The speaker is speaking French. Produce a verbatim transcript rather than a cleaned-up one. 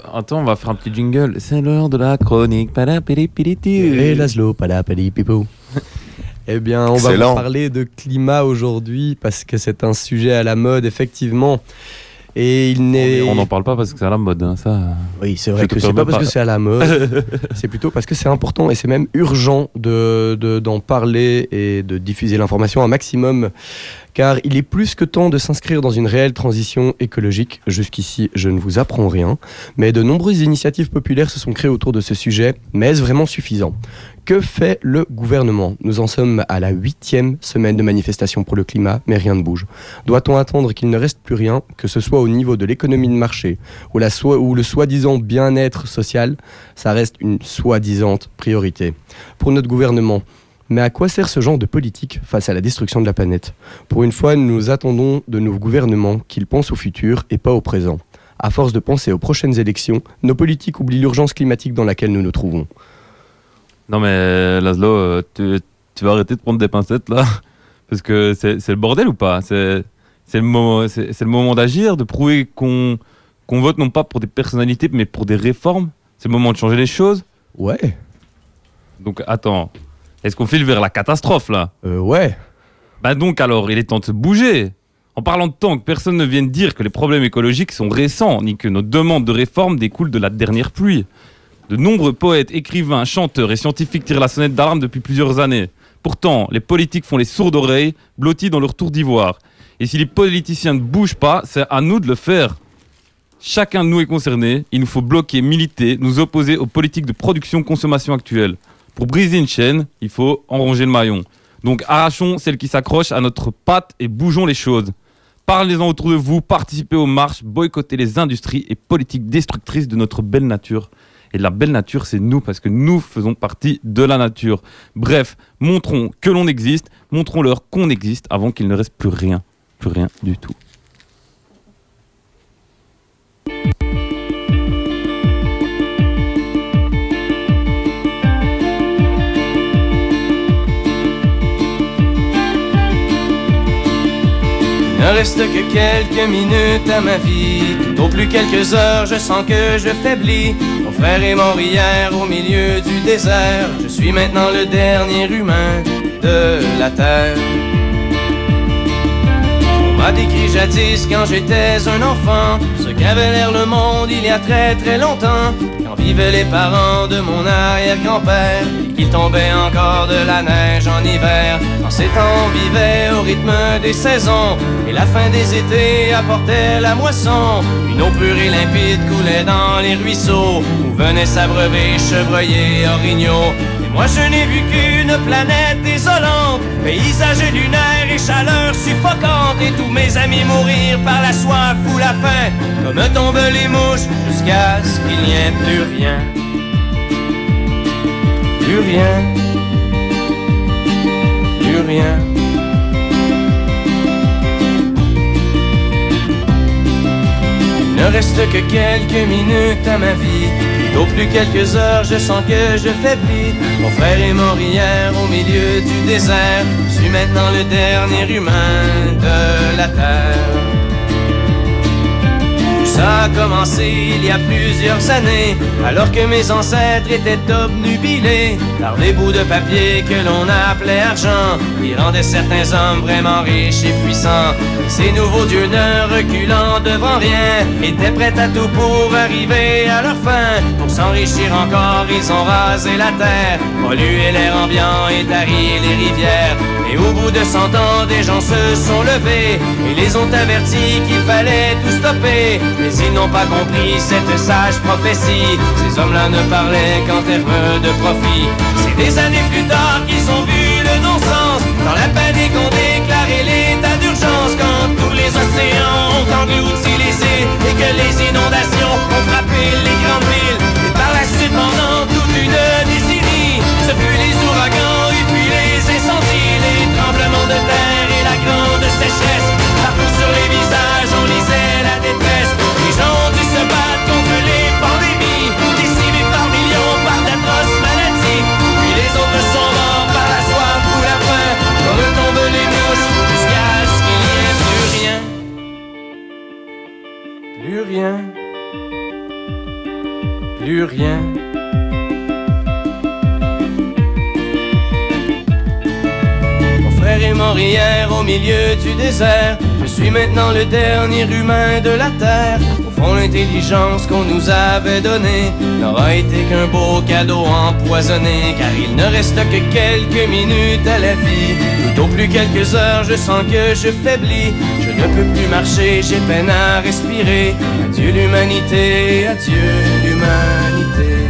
Attends, on va faire un petit jingle. C'est l'heure de la chronique. Et Laszlo, palapalipipou. Eh bien, on Excellent. va vous parler de climat aujourd'hui parce que c'est un sujet à la mode, effectivement. Et il n'est... On n'en parle pas parce que c'est à la mode, hein, ça. Oui, c'est vrai que c'est pas parce que c'est à la mode, c'est plutôt parce que c'est important et c'est même urgent de, de, d'en parler et de diffuser l'information un maximum. Car il est plus que temps de s'inscrire dans une réelle transition écologique. Jusqu'ici, je ne vous apprends rien. Mais de nombreuses initiatives populaires se sont créées autour de ce sujet. Mais est-ce vraiment suffisant ? Que fait le gouvernement ? Nous en sommes à la huitième semaine de manifestation pour le climat, mais rien ne bouge. Doit-on attendre qu'il ne reste plus rien, que ce soit au niveau de l'économie de marché ou, la so- ou le soi-disant bien-être social ? Ça reste une soi-disant priorité. Pour notre gouvernement, mais à quoi sert ce genre de politique face à la destruction de la planète ? Pour une fois, nous attendons de nos gouvernements qu'ils pensent au futur et pas au présent. À force de penser aux prochaines élections, nos politiques oublient l'urgence climatique dans laquelle nous nous trouvons. Non mais Laszlo, tu, tu vas arrêter de prendre des pincettes là ? Parce que c'est, c'est le bordel ou pas ? c'est, c'est, le moment, c'est, c'est le moment d'agir, de prouver qu'on, qu'on vote non pas pour des personnalités mais pour des réformes. C'est le moment de changer les choses. Ouais. Donc attends... Est-ce qu'on file vers la catastrophe, là ? Euh, ouais. Bah donc alors, il est temps de se bouger. En parlant de temps, que personne ne vienne dire que les problèmes écologiques sont récents, ni que nos demandes de réforme découlent de la dernière pluie. De nombreux poètes, écrivains, chanteurs et scientifiques tirent la sonnette d'alarme depuis plusieurs années. Pourtant, les politiques font les sourdes oreilles, blottis dans leur tour d'ivoire. Et si les politiciens ne bougent pas, c'est à nous de le faire. Chacun de nous est concerné. Il nous faut bloquer, militer, nous opposer aux politiques de production-consommation actuelles. Pour briser une chaîne, il faut enronger le maillon. Donc arrachons celle qui s'accroche à notre patte et bougeons les choses. Parlez-en autour de vous, participez aux marches, boycottez les industries et politiques destructrices de notre belle nature. Et la belle nature, c'est nous, parce que nous faisons partie de la nature. Bref, montrons que l'on existe, montrons-leur qu'on existe avant qu'il ne reste plus rien, plus rien du tout. Il ne reste que quelques minutes à ma vie. Au plus quelques heures, je sens que je faiblis. Mon frère est mort hier au milieu du désert. Je suis maintenant le dernier humain de la terre. On m'a décrit jadis quand j'étais un enfant ce qu'avait l'air le monde il y a très très longtemps, quand vivaient les parents de mon arrière-grand-père et qu'il tombait encore de la neige en hiver. En ces temps on vivait au rythme des saisons et la fin des étés apportait la moisson. Une eau pure et limpide coulait dans les ruisseaux où venaient s'abreuver chevreuils et orignaux. Et moi je n'ai vu qu'une planète désolante, paysage lunaire et chaleur suffocante, et tous mes amis mourir par la soif ou la faim, comme tombent les mouches jusqu'à ce qu'il n'y ait plus rien. Plus rien. Plus rien. Il ne reste que quelques minutes à ma vie. Au plus quelques heures, je sens que je faiblis. Mon frère est mort hier au milieu du désert. Je suis maintenant le dernier humain de la terre. Ça a commencé il y a plusieurs années, alors que mes ancêtres étaient obnubilés par des bouts de papier que l'on appelait argent, qui rendaient certains hommes vraiment riches et puissants. Ces nouveaux dieux, ne reculant devant rien, étaient prêts à tout pour arriver à leur fin. Pour s'enrichir encore, ils ont rasé la terre, pollué l'air ambiant et tari les rivières. Et au bout de cent ans, des gens se sont levés et les ont avertis qu'il fallait tout stopper. Mais ils n'ont pas compris cette sage prophétie. Ces hommes-là ne parlaient qu'en termes de profit. C'est des années plus tard qu'ils ont vu le non-sens. Dans la panique on déclarait l'état d'urgence, quand tous les océans ont englouti les îles et que les inondations ont frappé les grandes villes. Et par la suite, pendant toute une décennie, ce fut les ouragans et puis les incendies, les tremblements de terre et la grande sécheresse. Partout sur les visages on lisait la détresse. Les gens ont dû se battre contre les pandémies, décimés par millions par d'atroces maladies. Puis les autres sont morts par la soif ou la faim, comme tombent les mouches jusqu'à ce qu'il n'y ait plus rien. Plus rien. plus rien. Mon frère est mort hier au milieu du désert. Je suis maintenant le dernier humain de la terre. Au fond, l'intelligence qu'on nous avait donnée n'aura été qu'un beau cadeau empoisonné, car il ne reste que quelques minutes à la vie. Tout au plus quelques heures, je sens que je faiblis. Je ne peux plus marcher, j'ai peine à respirer. Adieu l'humanité, adieu l'humanité.